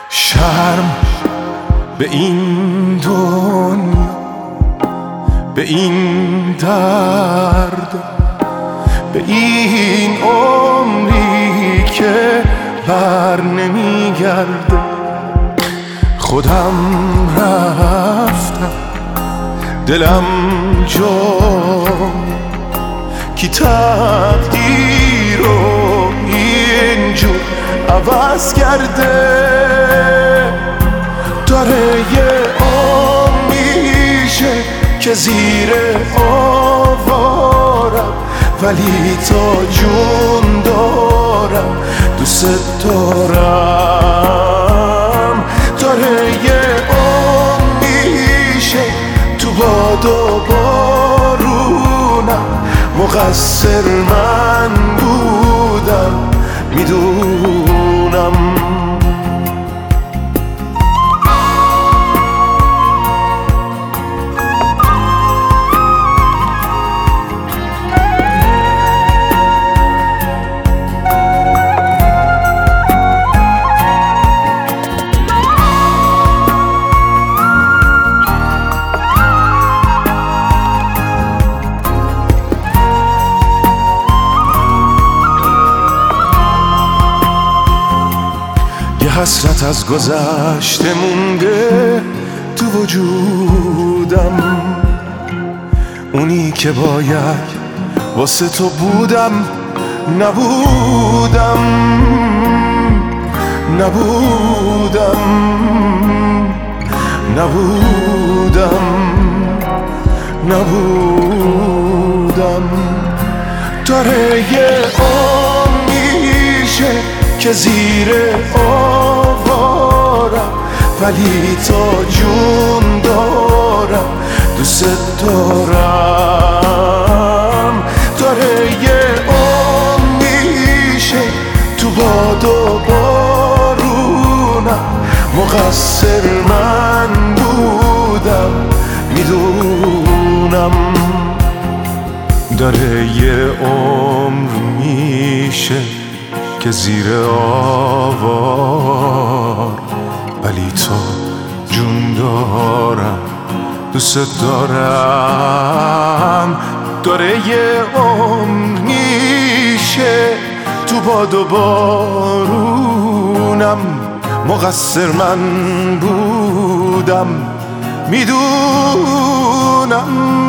شرم به این دنیا، به این درد، به این عمری که بر نمیگرده. خودم رفتم دلم جای کی تقدیر رو اینجور عوض کرده. داره یه عمر میشه که زیر آوارم، ولی تا جون دارم دوست دارم. داره یه عمر میشه تو باد و بارونم، مقصر من بودم میدونم. حسرت از گذشته مونده تو وجودم، اونی که باید واسه تو بودم نبودم. داره یه عمر میشه که زیر آوارم، ولی تا جون دارم دوست دارم. داره یه عمر میشه تو باد و بارونم، مقصر من بودم میدونم. داره یه عمر میشه که زیر آوار، ولی تو جون دارم دوست دارم. داره یه عمر میشه تو باد و بارونم، مقصر من بودم میدونم.